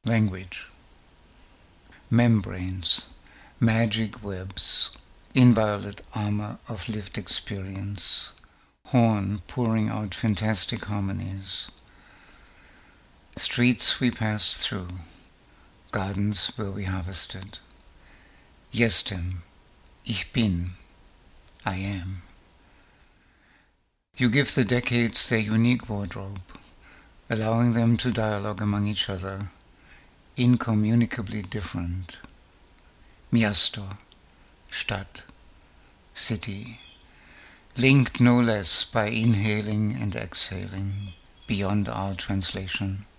Language. Membranes, magic webs, inviolate armor of lived experience, horn pouring out fantastic harmonies. Streets we passed through, gardens where we harvested. Jestem, ich bin, I am. You give the decades their unique wardrobe, allowing them to dialogue among each other, incommunicably different. Miasto, Stadt, city, linked no less by inhaling and exhaling, beyond our translation.